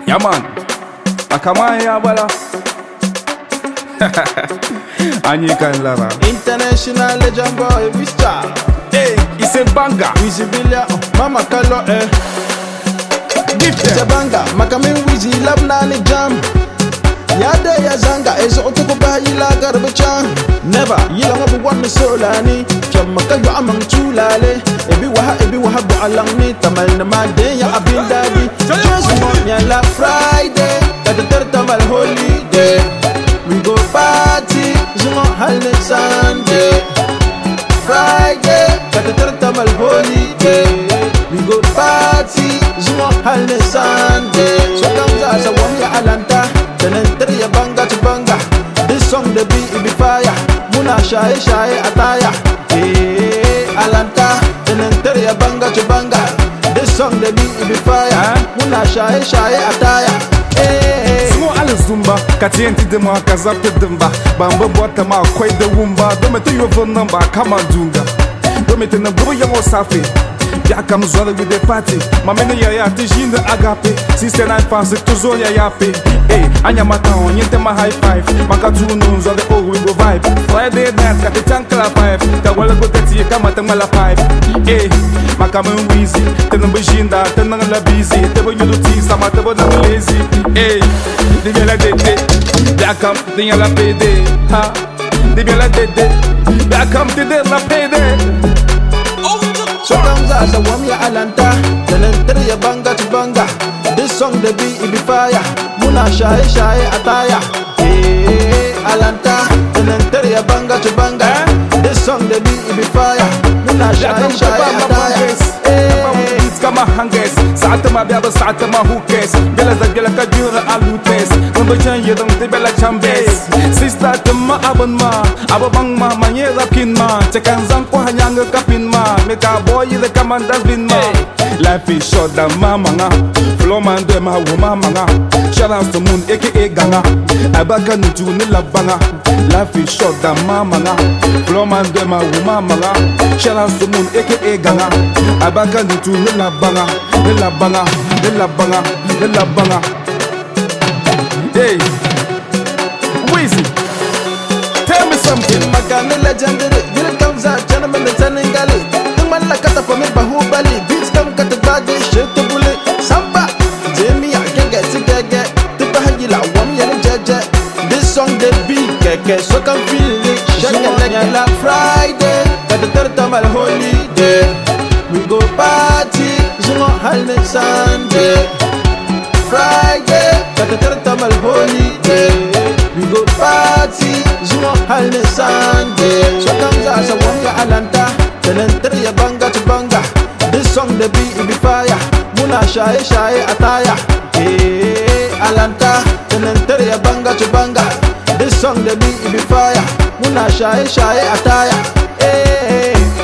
Yeah, man. Akama ya bala. Anyikan Lara. International legend boy, Vista. Hey, it's a banger. Wizzy Billia, Mama Kalo, Give It's a them. banger. Makame Wizzy, love nani jam. Yade ya zanga, ezo otuko ba yila garbachan. Never, yila ngabu wani solani. Chamaka yu amang chulale. Ebi waha bu alang ni. Tamal na made ya abindadi. Just want ya la Friday. Katatar tamal holiday. We go party, zumo halne Sunday. Friday, katatar tamal holiday. We go party, zumo halne Sunday. So comes as a one ya alanta. Tenenter ya banga to banga. This song the beat it be fire. Muna shy ataya. Hey, alanta. Tenenter ya banga to banga. This song the beat it be fire. Muna shy ataya. Hey. Smo ala zumba, katienti de ma kazapte demba. Bamba bota ma kwai de wumba. Domete yo phone number kama dunga. Domete na go yango safi. Ya kam zola with the party. Mamene ya tijinda agape. Sister nine fans to zoya yape. Hey, anya mata on yente ma high five. Makatu no zola oh we go vibe. Friday night kati chankala five. Ta wala go tati kama tangala five. Hey, makame Wizzy. Tena bujinda, tena la busy. Tebo yuduti sama tebo na lazy. Hey, di bien la dede. Ya kam di la pede. Ha, di bien la dede. Ya kam di la pede. So comes as a one ya alanta. Tenenter ya banga to banga. This song the beat it be fire. Muna shy ataya. Hey, alanta. Tenenter ya banga to banga. This song the beat it be fire. Muna shy ataya. It's kama hanges. Saata ma biaba saata ma hookes. Bela za bela ka dura alutes. Kumba chan yedang te bela chambes. Sister tema abon ma. Ababang ma manyera kin ma. Cekan zang ko hanyang kapin ma. Meka boy the commanders bin ma. Life is short da mama nga. Flow man de ma wo mama nga. Shout out to Moon aka Ganga. Abaka nuju ni labanga. Life is short da mama nga. Flow man de ma wo mama nga. Shout out to Moon aka Ganga. Abaka nuju ni labanga. Ni labanga. Ni labanga. Ni labanga. Hey, Wizzy, tell me something. Makane legendary. Here comes a gentleman the Senegalese. Tumala kata pa me bahubali. Beats come kata body shit to bullet. Samba, Jamie I can get together. Tipa hangila one yellow jeje. This song the beat keke so can feel it. Shake it like la Friday. Kata tertamal holiday. We go party. Zumo halne Sunday. Friday. Kata tertamal holiday. We go party. Zumo halne Sunday. So comes as a one ya alanta. Tenenter ya banga to banga. This song the beat it be fire. Muna shy ataya. Hey, alanta. Tenenter ya banga to banga. This song the beat it be fire. Muna shy ataya. Hey.